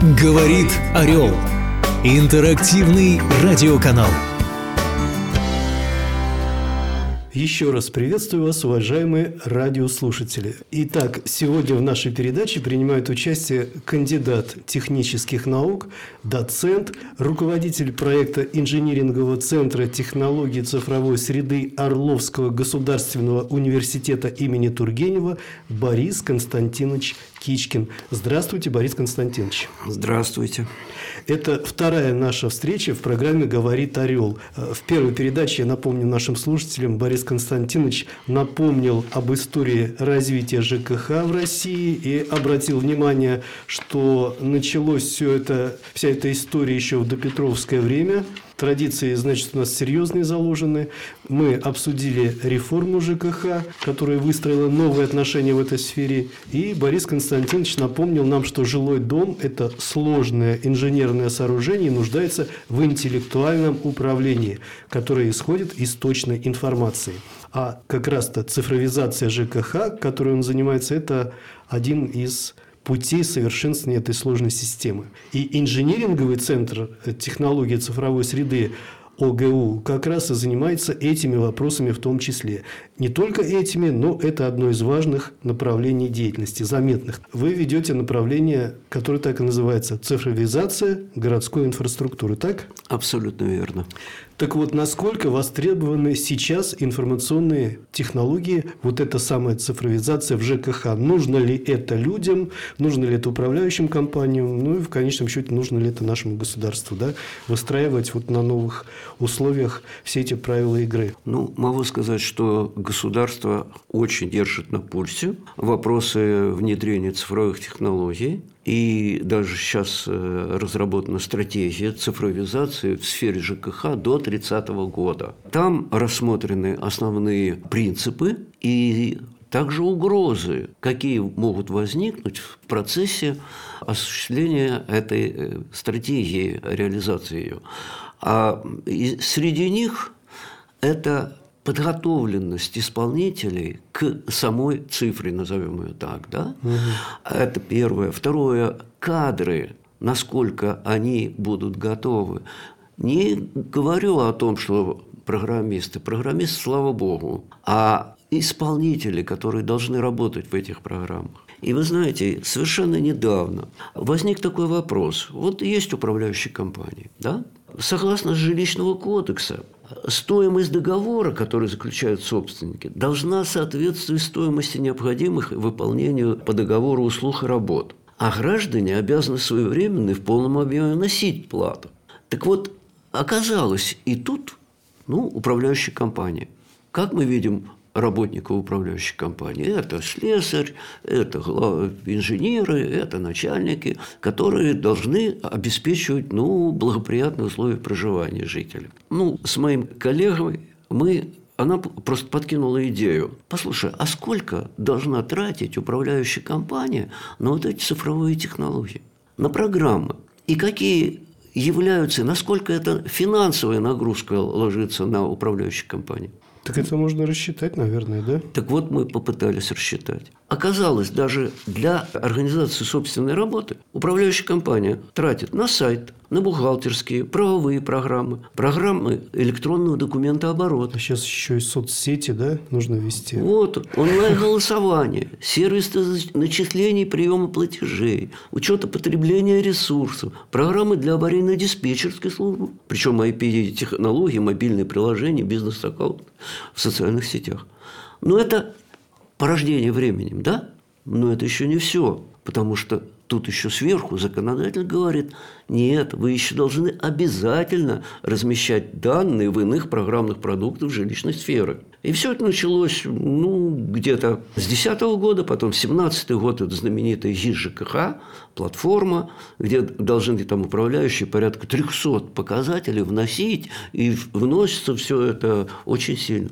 Говорит Орел. Интерактивный радиоканал. Еще раз приветствую вас, уважаемые радиослушатели. Итак, сегодня в нашей передаче принимает участие кандидат технических наук, доцент, руководитель проекта инжинирингового центра технологии цифровой среды Орловского государственного университета имени Тургенева Борис Константинович Кичкин. Здравствуйте, Борис Константинович. Здравствуйте. Это вторая наша встреча в программе «Говорит Орел». В первой передаче, я напомню нашим слушателям, Борис Константинович напомнил об истории развития ЖКХ в России и обратил внимание, что началось вся эта история еще в допетровское время. Традиции, значит, у нас серьезные заложены. Мы обсудили реформу ЖКХ, которая выстроила новые отношения в этой сфере. И Борис Константинович напомнил нам, что жилой дом – это сложное инженерное сооружение и нуждается в интеллектуальном управлении, которое исходит из точной информации. А как раз-то цифровизация ЖКХ, которой он занимается, это один из путей совершенствования этой сложной системы. И инжиниринговый центр технологии цифровой среды ОГУ как раз и занимается этими вопросами в том числе. Не только этими, но это одно из важных направлений деятельности, заметных. Вы ведете направление, которое так и называется – цифровизация городской инфраструктуры, так? Абсолютно верно. Так вот, насколько востребованы сейчас информационные технологии, вот эта самая цифровизация в ЖКХ? Нужно ли это людям, нужно ли это управляющим компаниям, ну и в конечном счете, нужно ли это нашему государству, да, выстраивать вот на новых условиях все эти правила игры? Ну, могу сказать, что государство очень держит на пульсе вопросы внедрения цифровых технологий. И даже сейчас разработана стратегия цифровизации в сфере ЖКХ до 30 года. Там рассмотрены основные принципы и также угрозы, какие могут возникнуть в процессе осуществления этой стратегии, реализации ее. А среди них это подготовленность исполнителей к самой цифре, назовем ее так, да? Это первое. Второе, кадры, насколько они будут готовы. Не говорю о том, что программисты, слава богу, а исполнители, которые должны работать в этих программах. И вы знаете, совершенно недавно возник такой вопрос. Вот есть управляющие компании, да? Согласно жилищного кодекса, стоимость договора, который заключают собственники, должна соответствовать стоимости необходимых выполнению по договору услуг и работ. А граждане обязаны своевременно и в полном объеме вносить плату. Так вот, оказалось, и тут, управляющая компания. Как мы видим работников управляющей компании? Это слесарь, это инженеры, это начальники, которые должны обеспечивать благоприятные условия проживания жителей. С моим коллегой она просто подкинула идею. Послушай, а сколько должна тратить управляющая компания на вот эти цифровые технологии, на программы? И какие являются, насколько эта финансовая нагрузка ложится на управляющие компании? Так это можно рассчитать, наверное, да? Так вот, мы попытались рассчитать. Оказалось, даже для организации собственной работы управляющая компания тратит на сайт, на бухгалтерские, правовые программы электронного документооборота. А сейчас еще и соцсети, да, нужно вести? Вот, онлайн-голосование, сервисы начислений, приема платежей, учета потребления ресурсов, программы для аварийно-диспетчерской службы, причем IP-технологии, мобильные приложения, бизнес-аккаунт в социальных сетях. Это порождение временем, да? Но это еще не все, потому что тут еще сверху законодатель говорит: нет, вы еще должны обязательно размещать данные в иных программных продуктах жилищной сферы. И все это началось где-то с 2010 года, потом 2017 год, это знаменитая ГИС-ЖКХ, платформа, где должны там управляющие порядка 300 показателей вносить, и вносится все это очень сильно.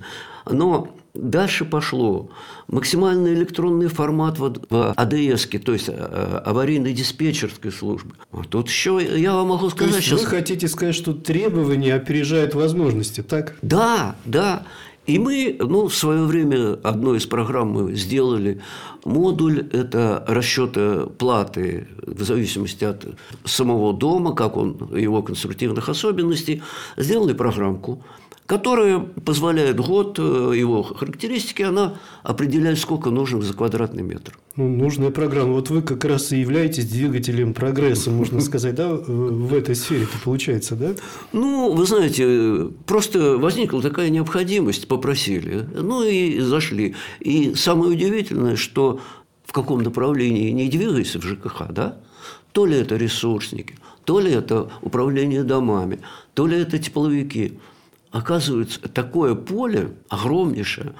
Но дальше пошло. Максимальный электронный формат в АДС, то есть аварийной диспетчерской службы. Тут еще я вам могу сказать... То есть вы хотите сказать, что требования опережают возможности, так? Да. И мы, в свое время одной из программ мы сделали модуль, это расчеты платы в зависимости от самого дома, как он, его конструктивных особенностей, сделали программку, которая позволяет год, его характеристики, она определяет, сколько нужно за квадратный метр. Нужная программа. Вот вы как раз и являетесь двигателем прогресса, можно сказать, да, в этой сфере-то получается, да? Вы знаете, просто возникла такая необходимость, попросили, и зашли. И самое удивительное, что в каком направлении не двигайся в ЖКХ, да? То ли это ресурсники, то ли это управление домами, то ли это тепловики. Оказывается, такое поле огромнейшее.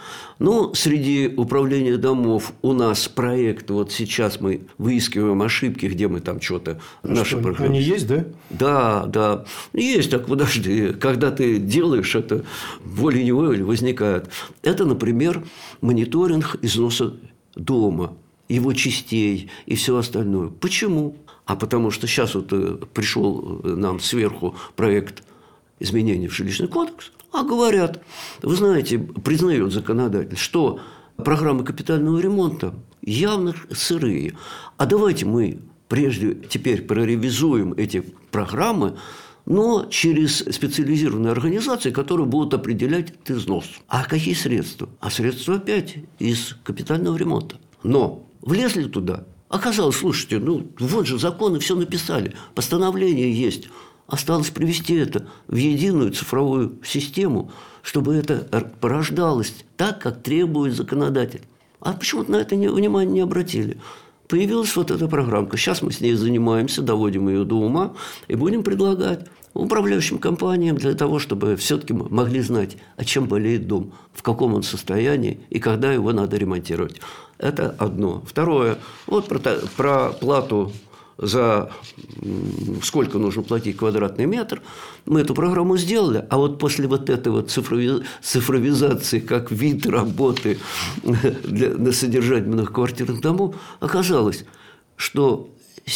Среди управления домов у нас проект, вот сейчас мы выискиваем ошибки, где мы там что-то... Они есть, да? Да, есть, так подожди. Когда ты делаешь это, волей-неволей возникает. Это, например, мониторинг износа дома, его частей и все остальное. Почему? Потому что сейчас пришел нам сверху проект изменений в жилищный кодекс, говорят, вы знаете, признает законодатель, что программы капитального ремонта явно сырые. Давайте мы прежде теперь проревизуем эти программы, но через специализированные организации, которые будут определять этот износ. Какие средства? Средства опять из капитального ремонта. Но влезли туда. Оказалось, слушайте, вот же законы все написали, постановление есть. Осталось привести это в единую цифровую систему, чтобы это порождалось так, как требует законодатель. Почему-то на это внимание не обратили. Появилась вот эта программка. Сейчас мы с ней занимаемся, доводим ее до ума и будем предлагать управляющим компаниям для того, чтобы все-таки могли знать, чем болеет дом, в каком он состоянии и когда его надо ремонтировать. Это одно. Второе. Про плату за сколько нужно платить квадратный метр. Мы эту программу сделали, после этой цифровизации как вид работы на содержание многоквартирных домов оказалось, что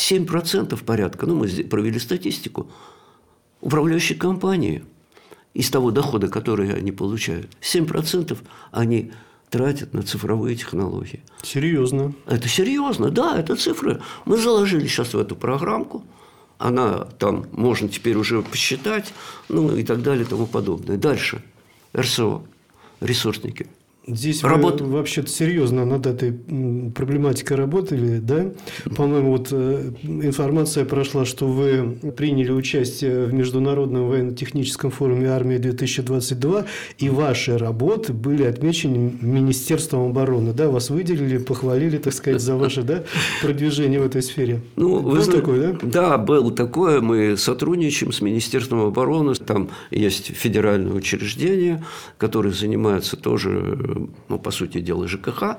7% порядка, мы провели статистику, управляющие компании из того дохода, который они получают, 7% они тратят на цифровые технологии. Серьезно? Это серьезно, да, это цифры. Мы заложили сейчас в эту программку. Она там можно теперь уже посчитать, и так далее, и тому подобное. Дальше. РСО. Ресурсники. Здесь вы вообще-то серьезно над этой проблематикой работали, да? По-моему, информация прошла, что вы приняли участие в Международном военно-техническом форуме «Армия-2022», и ваши работы были отмечены Министерством обороны, да? Вас выделили, похвалили, так сказать, за ваше продвижение в этой сфере. Был такой, да? Да, было такое. Мы сотрудничаем с Министерством обороны. Там есть федеральное учреждение, которое занимается тоже, по сути дела, ЖКХ,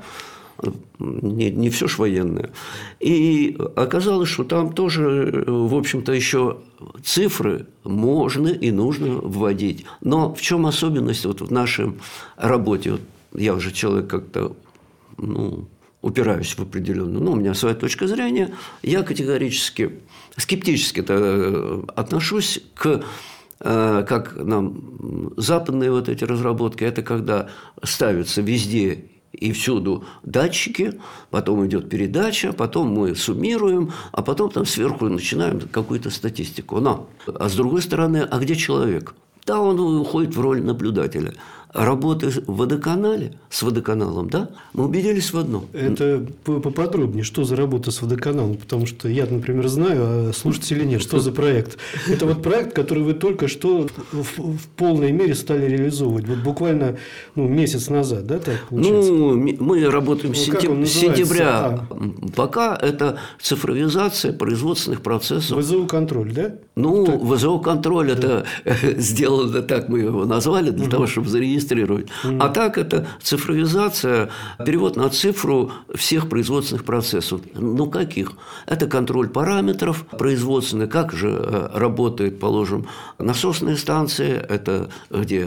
не все ж военное. И оказалось, что там тоже, в общем-то, еще цифры можно и нужно вводить. Но в чем особенность в нашей работе? Я уже человек как-то, упираюсь в определенную, у меня своя точка зрения, я категорически, скептически отношусь к... Как нам западные эти разработки, это когда ставятся везде и всюду датчики, потом идет передача, потом мы суммируем, а потом там сверху начинаем какую-то статистику. А с другой стороны, где человек? Да, он уходит в роль наблюдателя. Работы в водоканале, с водоканалом, да, мы убедились в одном. Это поподробнее, что за работа с водоканалом? Потому что я, например, знаю, а слушатели нет. Что за проект? Это проект, который вы только что в полной мере стали реализовывать. Буквально месяц назад, да, так получается? Мы работаем с сентября. Пока это цифровизация производственных процессов. ВЗУ-контроль, да? ВЗУ-контроль, это сделано так, мы его назвали, для того, чтобы зарегистрировать. А так это цифровизация, перевод на цифру всех производственных процессов. Каких? Это контроль параметров производственных, как же работает, положим, насосная станция, это где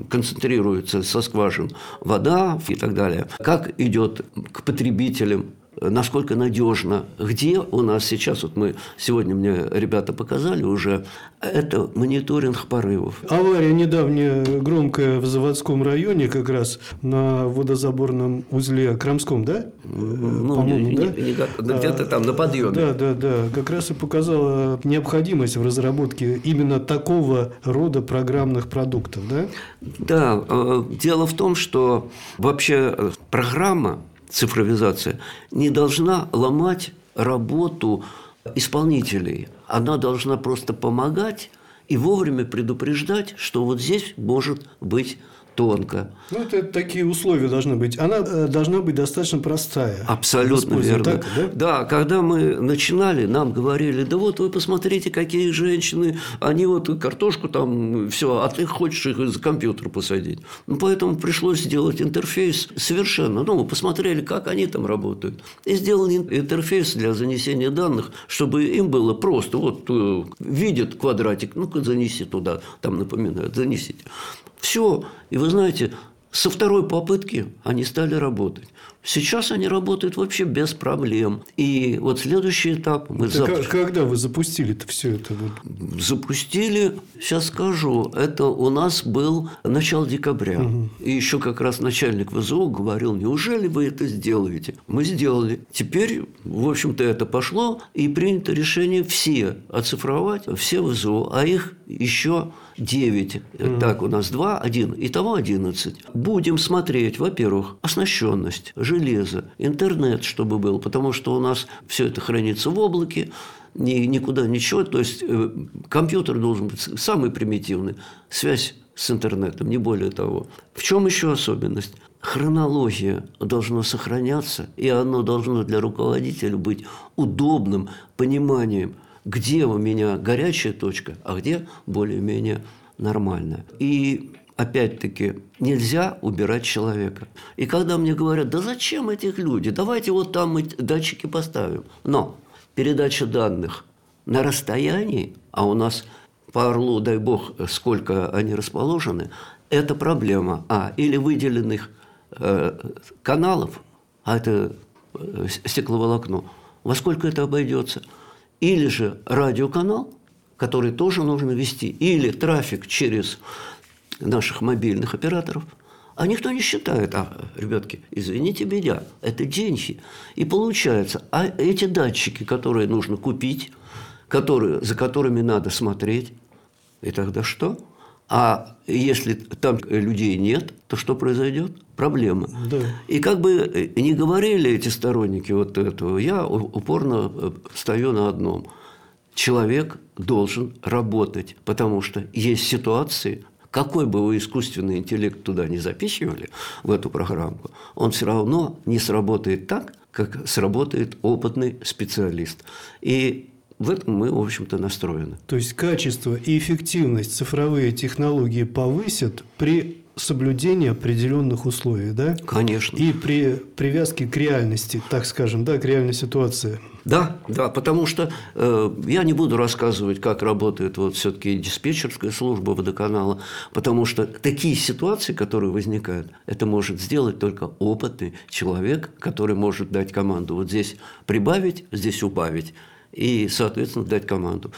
концентрируется со скважин вода и так далее. Как идет к потребителям насколько надежно, где у нас сейчас, вот сегодня мне ребята показали уже, это мониторинг порывов. Авария недавняя, громкая в Заводском районе, как раз на водозаборном узле Крамском, да? По-моему, да? Где-то там на подъеме. Да. Как раз и показала необходимость в разработке именно такого рода программных продуктов, да? Да. Дело в том, что вообще программа цифровизация не должна ломать работу исполнителей. Она должна просто помогать и вовремя предупреждать, что вот здесь может быть тонко. Это такие условия должны быть. Она должна быть достаточно простая. Абсолютно верно. Так, да? Да, когда мы начинали, нам говорили, да вот вы посмотрите, какие женщины, они вот картошку там, все, а ты хочешь их за компьютер посадить. Поэтому пришлось сделать интерфейс совершенно. Мы посмотрели, как они там работают. И сделали интерфейс для занесения данных, чтобы им было просто. Вот видят квадратик, ну-ка занеси туда, там напоминают, занесите. Все. И вы знаете, со второй попытки они стали работать. Сейчас они работают вообще без проблем. И вот следующий этап мы Когда вы запустили-то все это? Запустили, сейчас скажу, это у нас был начало декабря. Угу. И еще как раз начальник ВЗО говорил, неужели вы это сделаете? Мы сделали. Теперь, в общем-то, это пошло, и принято решение все оцифровать, все ВЗО, а их еще 9. Так, у нас 2, 1. Итого 11. Будем смотреть, во-первых, оснащенность, железо, интернет, чтобы был, потому что у нас все это хранится в облаке, никуда ничего. То есть компьютер должен быть самый примитивный, связь с интернетом, не более того. В чем еще особенность? Хронология должна сохраняться, и оно должно для руководителя быть удобным пониманием, где у меня горячая точка, а где более-менее нормальная. И опять-таки нельзя убирать человека. И когда мне говорят, да зачем этих людей, давайте вот там мы датчики поставим. Но передача данных на расстоянии, а у нас по Орлу, дай бог, сколько они расположены, это проблема. Или выделенных каналов, а это стекловолокно, во сколько это обойдется? Или же радиоканал, который тоже нужно вести, или трафик через наших мобильных операторов. А никто не считает, ребятки, извините меня, это деньги. И получается, эти датчики, которые нужно купить, за которыми надо смотреть, и тогда что? А если там людей нет, то что произойдет? Проблема. Да. И как бы не говорили эти сторонники вот этого, я упорно стою на одном. Человек должен работать, потому что есть ситуации, какой бы вы искусственный интеллект туда не запихивали, в эту программку, он все равно не сработает так, как сработает опытный специалист. И в этом мы, в общем-то, настроены. То есть качество и эффективность цифровые технологии повысят при соблюдении определенных условий, да? Конечно. И при привязке к реальности, так скажем, да, к реальной ситуации. Да, потому что я не буду рассказывать, как работает вот все-таки диспетчерская служба водоканала, потому что такие ситуации, которые возникают, это может сделать только опытный человек, который может дать команду вот здесь прибавить, здесь убавить. И, соответственно, дать команду.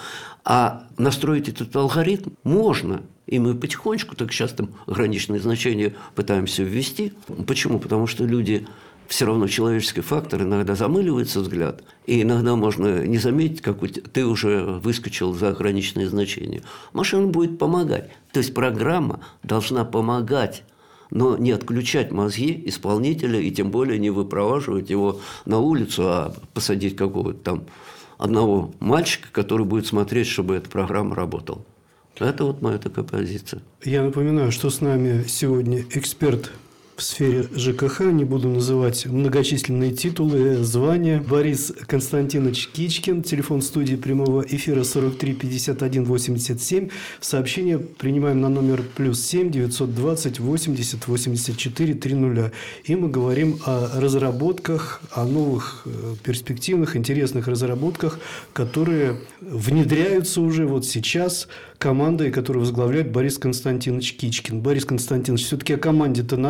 А настроить этот алгоритм можно. И мы потихонечку, так сейчас там граничные значения пытаемся ввести. Почему? Потому что люди, все равно человеческий фактор, иногда замыливается взгляд. И иногда можно не заметить, как ты уже выскочил за граничные значения. Машина будет помогать. То есть программа должна помогать, но не отключать мозги исполнителя и тем более не выпроваживать его на улицу, а посадить какого-то там одного мальчика, который будет смотреть, чтобы эта программа работала. Это вот моя такая позиция. Я напоминаю, что с нами сегодня эксперт в сфере ЖКХ, не буду называть многочисленные титулы, звания, Борис Константинович Кичкин, телефон студии прямого эфира 43 51 87, сообщение принимаем на номер +7 920 80 84 300. И мы говорим о разработках, о новых перспективных, интересных разработках, которые внедряются уже вот сейчас командой, которую возглавляет Борис Константинович Кичкин. Борис Константинович, все-таки о команде-то надо, наверное,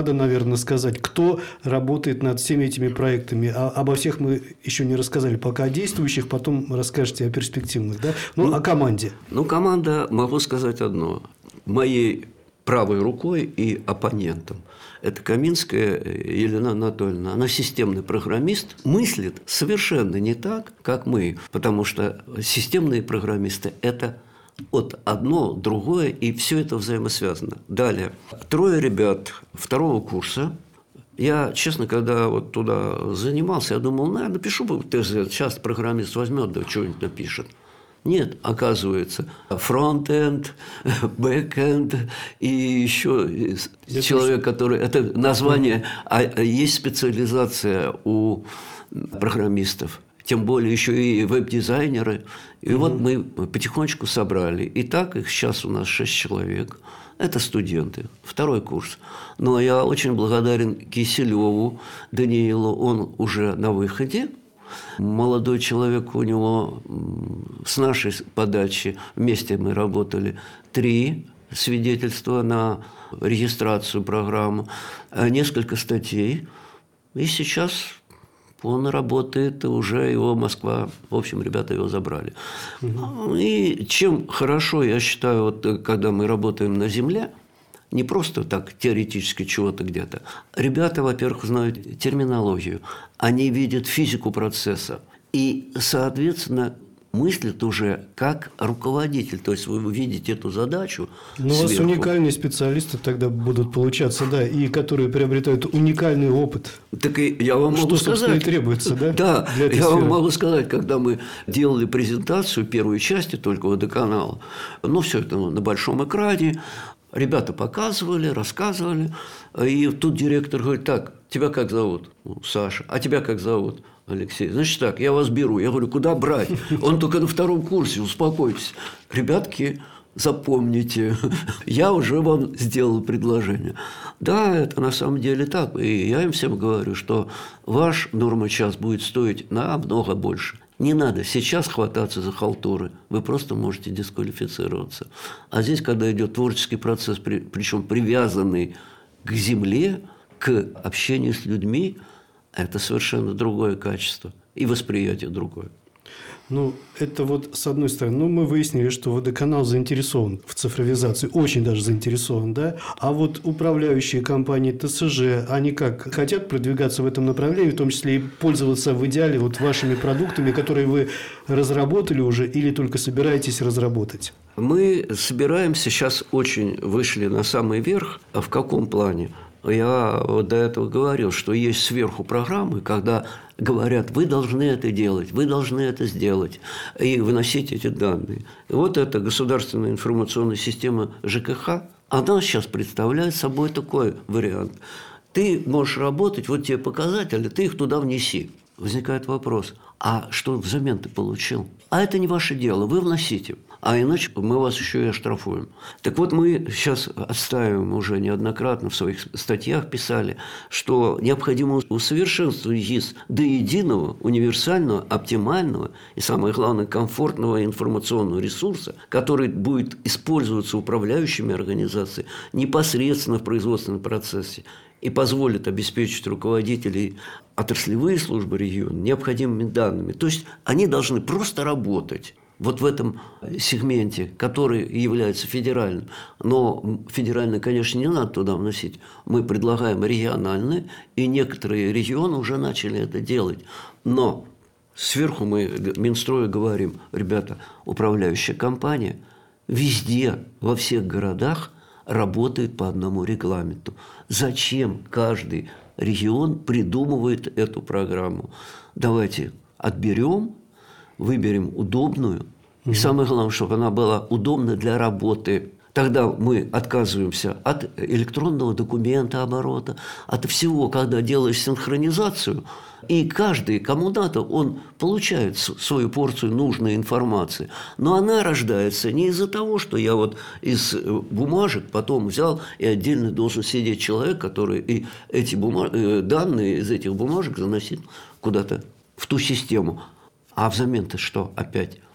наверное, сказать, кто работает над всеми этими проектами. Обо всех мы еще не рассказали, пока о действующих, потом расскажете о перспективных, да? О команде. Команда, могу сказать одно. Моей правой рукой и оппонентом это Каминская Елена Анатольевна. Она системный программист, мыслит совершенно не так, как мы, потому что системные программисты – это от одно, другое, и все это взаимосвязано. Далее. 3 ребят 2 курса. Я, честно, когда вот туда занимался, я думал, напишу бы ТЗ, сейчас программист возьмет, да что-нибудь напишет. Нет, оказывается, фронт-энд, бэк-энд и еще человек, который… Это название, есть специализация у программистов, тем более еще и веб-дизайнеры. И вот мы потихонечку собрали. И так их сейчас у нас 6 человек. Это студенты, 2 курс. Но я очень благодарен Киселеву Даниилу, он уже на выходе. Молодой человек, у него с нашей подачи, вместе мы работали, 3 свидетельства на регистрацию программы, несколько статей. И сейчас он работает, уже его Москва, в общем, ребята его забрали. И чем хорошо, я считаю, вот, когда мы работаем на земле, не просто так теоретически чего-то где-то. Ребята, во-первых, знают терминологию, они видят физику процесса и, соответственно, мыслят уже как руководитель. То есть вы видите эту задачу Но сверху. у вас уникальные специалисты тогда будут получаться, да, и которые приобретают уникальный опыт. Так и я вам могу что, собственно, сказать, и требуется, да? Да, для этой я сферы. вам могу сказать, когда мы делали презентацию первой части только водоканала, все это на большом экране, ребята показывали, рассказывали, и тут директор говорит: так, тебя как зовут? Саша. А тебя как зовут? Алексей. Значит так, я вас беру. Я говорю, куда брать? Он только на 2 курсе, успокойтесь. Ребятки, запомните, я уже вам сделал предложение. Да, это на самом деле так. И я им всем говорю, что ваш норма-час будет стоить намного больше. Не надо сейчас хвататься за халтуры, вы просто можете дисквалифицироваться. А здесь, когда идет творческий процесс, причем привязанный к земле, к общению с людьми, это совершенно другое качество и восприятие другое. Это вот с одной стороны. Мы выяснили, что водоканал заинтересован в цифровизации, очень даже заинтересован, да? А вот управляющие компании ТСЖ, они как, хотят продвигаться в этом направлении, в том числе и пользоваться в идеале вот вашими продуктами, которые вы разработали уже или только собираетесь разработать? Мы собираемся, сейчас очень вышли на самый верх. А в каком плане? Я вот до этого говорил, что есть сверху программы, когда говорят, вы должны это делать, вы должны это сделать, и выносить эти данные. И вот эта государственная информационная система ЖКХ, она сейчас представляет собой такой вариант. Ты можешь работать, вот тебе показатели, ты их туда внеси. Возникает вопрос, а что взамен ты получил? А это не ваше дело, вы вносите. А иначе мы вас еще и оштрафуем. Так вот, мы сейчас отстаиваем уже неоднократно, в своих статьях писали, что необходимо усовершенствовать ЕИС до единого, универсального, оптимального и, самое главное, комфортного информационного ресурса, который будет использоваться управляющими организациями непосредственно в производственном процессе и позволит обеспечить руководителей отраслевые службы региона необходимыми данными. То есть они должны просто работать. Вот в этом сегменте, который является федеральным. Но федеральный, конечно, не надо туда вносить. Мы предлагаем региональные, и некоторые регионы уже начали это делать. Но сверху мы Минстрою говорим, ребята, управляющая компания везде, во всех городах работает по одному регламенту. Зачем каждый регион придумывает эту программу? Давайте отберем, выберем удобную. И самое главное, чтобы она была удобна для работы. Тогда мы отказываемся от электронного документа оборота, от всего, когда делаешь синхронизацию, и каждый, кому надо, он получает свою порцию нужной информации. Но она рождается не из-за того, что я вот из бумажек потом взял и отдельно должен сидеть человек, который и эти данные из этих бумажек заносит куда-то в ту систему. А взамен-то что опять?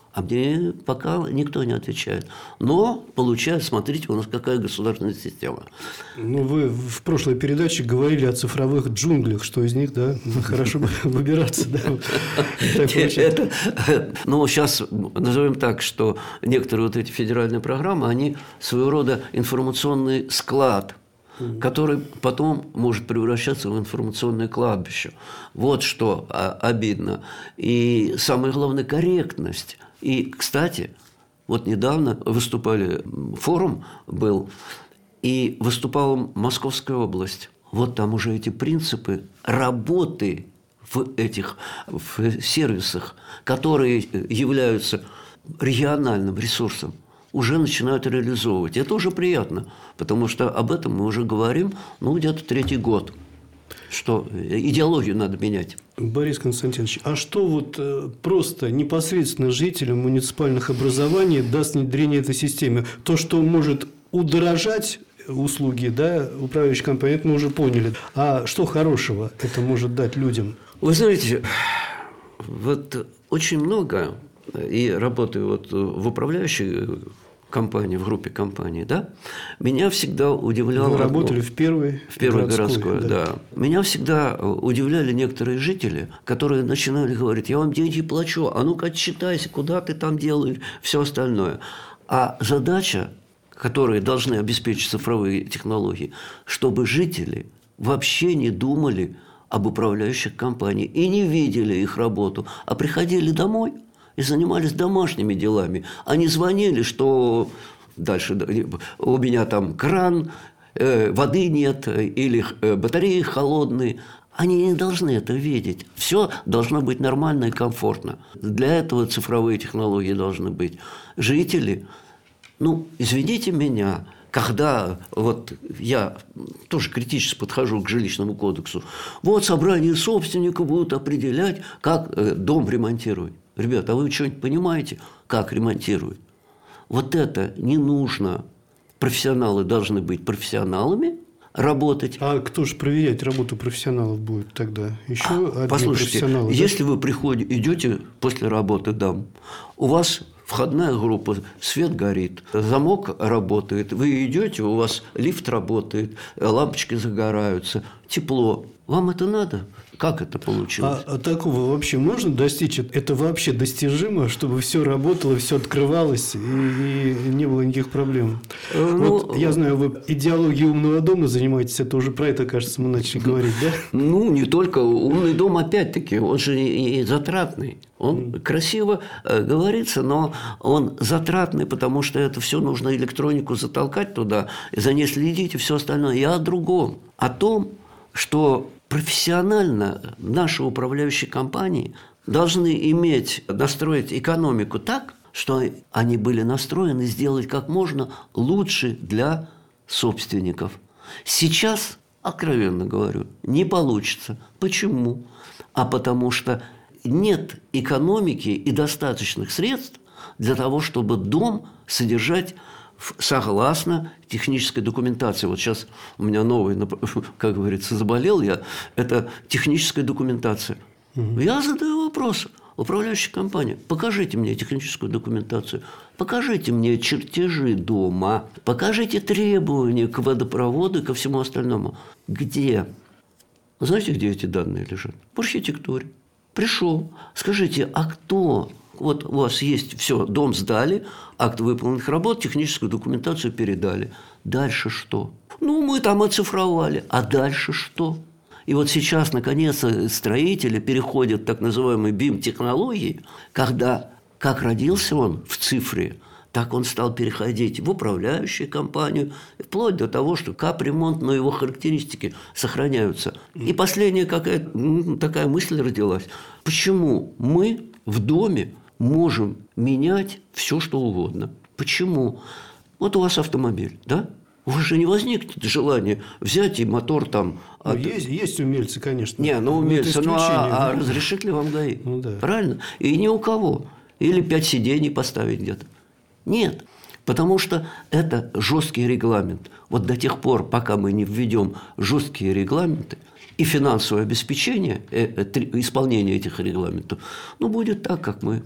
А мне пока никто не отвечает. Но получается, смотрите, у нас какая государственная система. Ну, вы в прошлой передаче говорили о цифровых джунглях, что из них, да, хорошо бы выбираться. Ну, сейчас назовем так, что некоторые вот эти федеральные программы, они своего рода информационный склад, который потом может превращаться в информационное кладбище. Вот что обидно. И самое главное – корректность. И, кстати, вот недавно выступали, форум был, и выступала Московская область. Вот там уже эти принципы работы в сервисах, которые являются региональным ресурсом, уже начинают реализовывать. Это уже приятно, потому что об этом мы уже говорим, где-то 3-й год, что идеологию надо менять. Борис Константинович, а что вот просто непосредственно жителям муниципальных образований даст внедрение этой системы? То, что может удорожать услуги, да, управляющей компании, это мы уже поняли. А что хорошего это может дать людям? Вы знаете, вот очень много, и работаю вот в управляющей компании, в группе компаний, да, меня всегда удивляло... Вы работали в первой городской, да. Меня всегда удивляли некоторые жители, которые начинали говорить: я вам деньги плачу, а ну-ка отчитайся, куда ты там делаешь, все остальное. А задача, которой должны обеспечить цифровые технологии, чтобы жители вообще не думали об управляющих компаниях и не видели их работу, а приходили домой и занимались домашними делами. Они звонили, что дальше у меня там кран, воды нет или батареи холодные. Они не должны это видеть. Все должно быть нормально и комфортно. Для этого цифровые технологии должны быть. Жители, извините меня, когда вот я тоже критически подхожу к жилищному кодексу, вот собрание собственников будут определять, как дом ремонтировать. Ребята, а вы что-нибудь понимаете, как ремонтируют? Вот это не нужно. Профессионалы должны быть профессионалами, работать. А кто же проверять работу профессионалов будет тогда? Еще одни послушайте, профессионалы. Если вы идете после работы домой, у вас входная группа, свет горит, замок работает, вы идете, у вас лифт работает, лампочки загораются, тепло. Вам это надо? Как это получилось? А такого вообще можно достичь? Это вообще достижимо, чтобы все работало, все открывалось и не было никаких проблем? Я знаю, вы идеологией умного дома занимаетесь, это уже про это, кажется, мы начали говорить, да? Не только. Умный дом, опять-таки, он же и затратный. Он красиво говорится, но он затратный, потому что это все нужно электронику затолкать туда, за ней следить и все остальное. Я о другом. О том, что профессионально наши управляющие компании должны настроить экономику так, что они были настроены сделать как можно лучше для собственников. Сейчас, откровенно говорю, не получится. Почему? А потому что нет экономики и достаточных средств для того, чтобы дом содержать согласно технической документации. Вот сейчас у меня новый, как говорится, заболел я, это техническая документация. Я задаю вопрос управляющей компании: покажите мне техническую документацию, покажите мне чертежи дома, покажите требования к водопроводу и ко всему остальному. Где? Знаете, где эти данные лежат? В архитектуре. Пришел, скажите, а кто? Вот у вас есть все, дом сдали, акт выполненных работ, техническую документацию передали. Дальше что? Мы там оцифровали. А дальше что? И вот сейчас, наконец, строители переходят к так называемой BIM-технологии, когда, как родился он в цифре, так он стал переходить в управляющую компанию, вплоть до того, что капремонт, но его характеристики сохраняются. И последняя такая мысль родилась. Почему мы в доме можем менять все, что угодно? Почему? Вот у вас автомобиль, да? У вас же не возникнет желание взять и мотор там... Есть умельцы, конечно. Умельцы. А разрешит ли вам ГАИ? Да. Правильно? И ни у кого. Или 5 сидений поставить где-то. Нет. Потому что это жесткий регламент. Вот до тех пор, пока мы не введем жесткие регламенты и финансовое обеспечение исполнения этих регламентов, будет так, как мы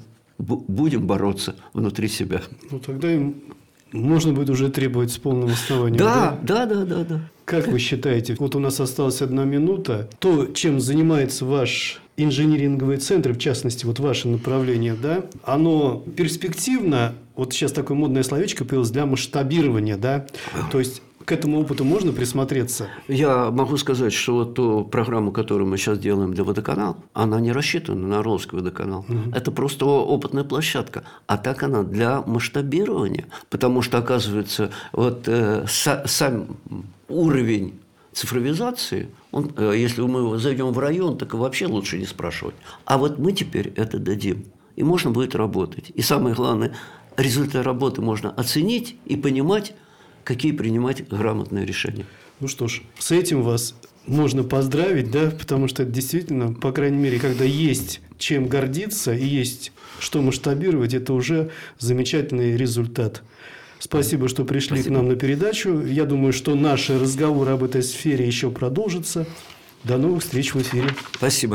будем бороться внутри себя. Ну, тогда им можно будет уже требовать с полным основанием. Да. Как вы считаете, вот у нас осталась 1 минута, то, чем занимается ваш инжиниринговый центр, в частности, вот ваше направление, да, оно перспективно, вот сейчас такое модное словечко появилось, для масштабирования, да, то есть к этому опыту можно присмотреться? Я могу сказать, что вот ту программу, которую мы сейчас делаем для водоканала, она не рассчитана на Орловский водоканал. Это просто опытная площадка. А так она для масштабирования. Потому что, оказывается, вот сам уровень цифровизации, если мы его зайдем в район, так и вообще лучше не спрашивать. А вот мы теперь это дадим. И можно будет работать. И самое главное, результат работы можно оценить и понимать, какие принимать грамотные решения. Ну что ж, с этим вас можно поздравить, да, потому что это действительно, по крайней мере, когда есть чем гордиться и есть что масштабировать, это уже замечательный результат. Спасибо, что пришли к нам на передачу. Я думаю, что наши разговоры об этой сфере еще продолжатся. До новых встреч в эфире. Спасибо.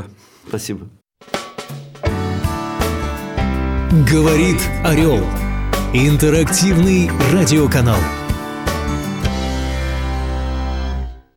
Говорит Орел. Интерактивный радиоканал.